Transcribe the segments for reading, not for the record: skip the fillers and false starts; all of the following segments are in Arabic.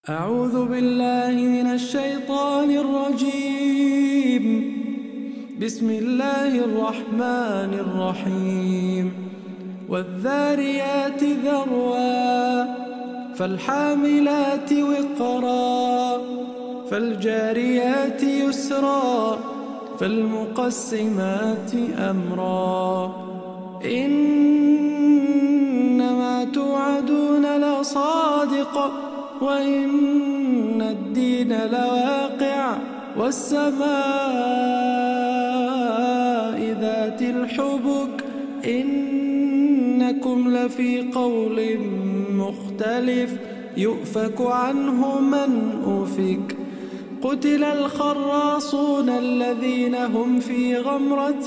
أعوذ بالله من الشيطان الرجيم. بسم الله الرحمن الرحيم. والذاريات ذروا فالحاملات وقرا فالجاريات يسرا فالمقسمات أمرا إنما توعدون لصادق وإن الدين لواقع والسماء ذات الحبك إنكم لفي قول مختلف يؤفك عنه من أفك قتل الخراصون الذين هم في غمرة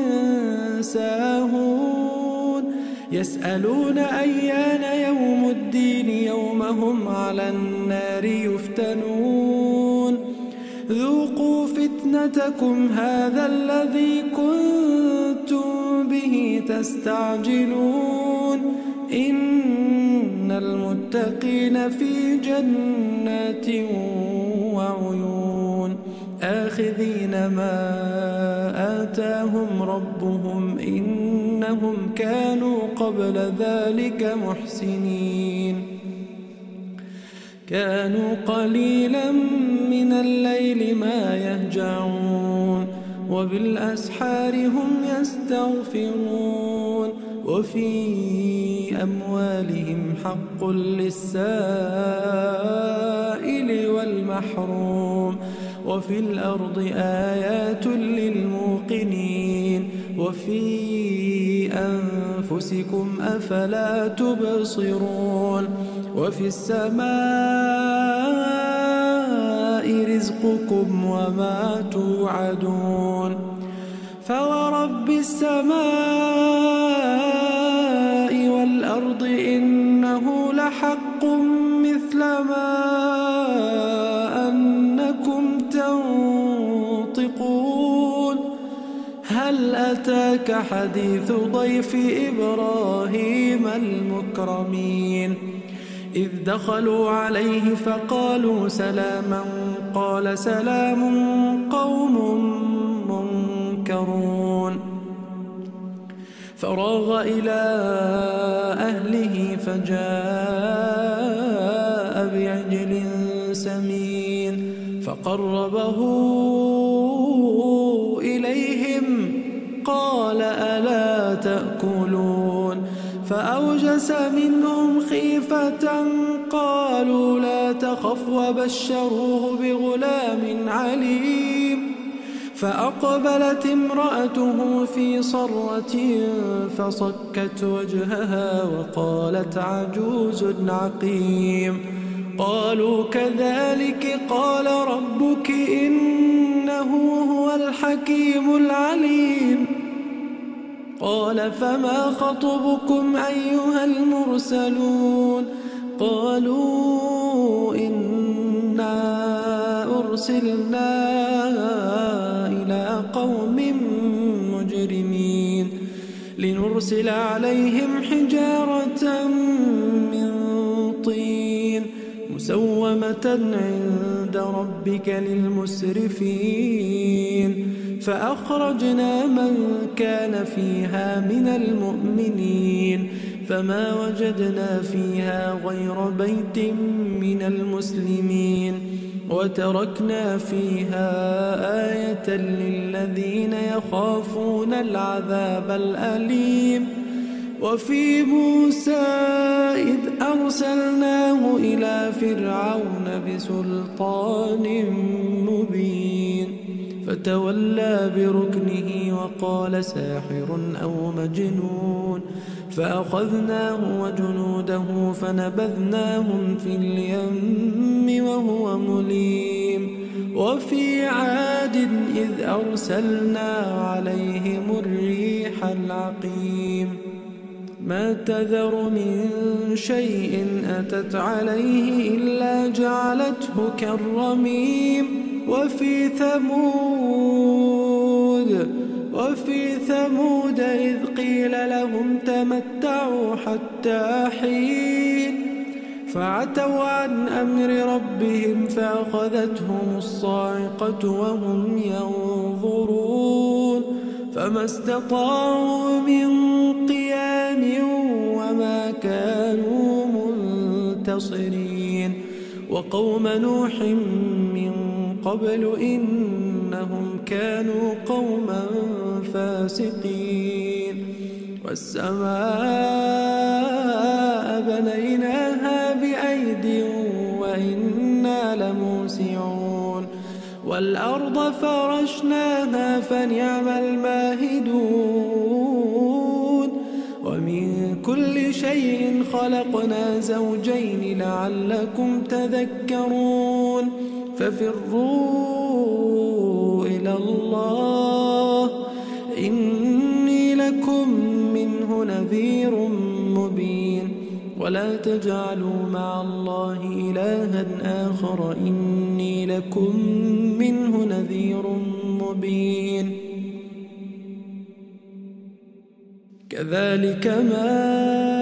ساهون يسألون أيان يوم الدين يوم هم على النار يفتنون ذوقوا فتنتكم هذا الذي كنتم به تستعجلون إن المتقين في جنات وعيون آخذين ما آتاهم ربهم إنهم كانوا قبل ذلك محسنين كانوا قليلا من الليل ما يهجعون وبالأسحار هم يستغفرون وفي أموالهم حق للسائل والمحروم وفي الأرض آيات للموقنين وفي أنفسكم أفلا تبصرون وفي السماء رزقكم وما توعدون فورب السماء والأرض إنه لحق مثل ما أنكم تنطقون هل أتاك حديث ضيف إبراهيم المكرمين إذ دخلوا عليه فقالوا سلاما قال سلام قوم منكرون فراغ إلى أهله فجاء بعجل سمين فقربه إليهم قال ألا تأكلون فأوجس منهم خيفة قالوا لا تخف وبشروه بغلام عليم فأقبلت امرأته في صرة فصكت وجهها وقالت عجوز عقيم قالوا كذلك قال ربك إنه هو الحكيم العليم قال فما خطبكم أيها المرسلون قالوا إنا أرسلنا إلى قوم مجرمين لنرسل عليهم حجارة من طين مسومة عند ربك للمسرفين فأخرجنا من كان فيها من المؤمنين فما وجدنا فيها غير بيت من المسلمين وتركنا فيها آية للذين يخافون العذاب الأليم وفي موسى إذ أرسلناه إلى فرعون بسلطان مبين فتولى بركنه وقال ساحر أو مجنون فأخذناه وجنوده فنبذناهم في اليم وهو مليم وفي عاد إذ أرسلنا عليهم الريح العقيم ما تذر من شيء أتت عليه إلا جعلته كالرميم وفي ثمود إذ قيل لهم تمتعوا حتى حين فعتوا عن أمر ربهم فأخذتهم الصاعقة وهم ينظرون فما استطاعوا من قيام وما كانوا منتصرين وقوم نوح من قبل إنهم كانوا قوما فاسقين والسماء بنيناها بأيد وإنا لموسعون والأرض فرشناها فنعم الماهدون ومن كل شيء خلقنا زوجين لعلكم تذكرون ففروا إلى الله إني لكم منه نذير مبين ولا تجعلوا مع الله إلها آخر إني لكم منه نذير مبين كذلك ما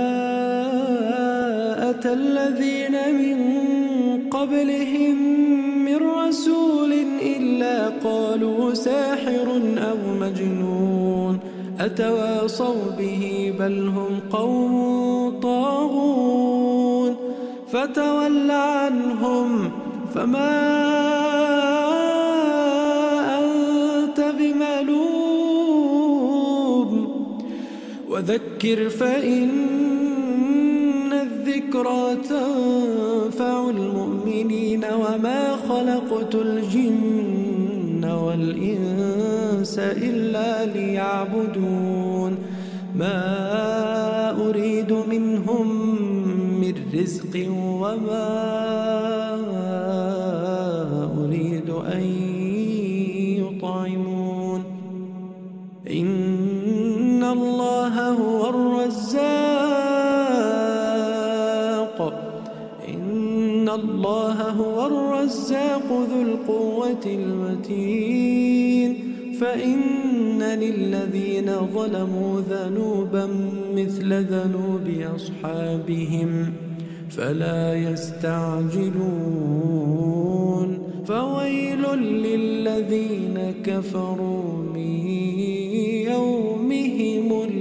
أتى الذين من قبلهم من رسول إلا قالوا ساحر أو مجنون أتواصوا به بل هم قوم طاغون فتول عنهم فما أنت بملوم وذكر فإن الذكرى تنفع المؤمنين وما خلقت الجن والإنس إلا ليعبدون ما أريد منهم من رزق وما أريد أن يطعمون إن الله هو الرزاق ذو القوة المتين فإن للذين ظلموا ذنوبا مثل ذنوب أصحابهم فلا يستعجلون فويل للذين كفروا من يومهم